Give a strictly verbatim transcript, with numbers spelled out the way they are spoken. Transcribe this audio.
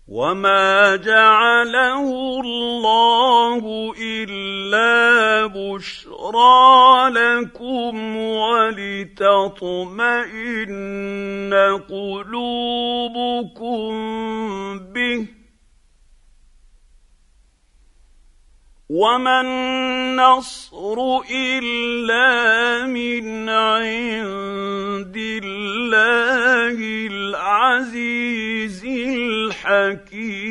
وما جعله الله إلا بشرى لكم ولتطمئن قلوبكم به وما النصر إلا من عند الله العزيز الحكيم.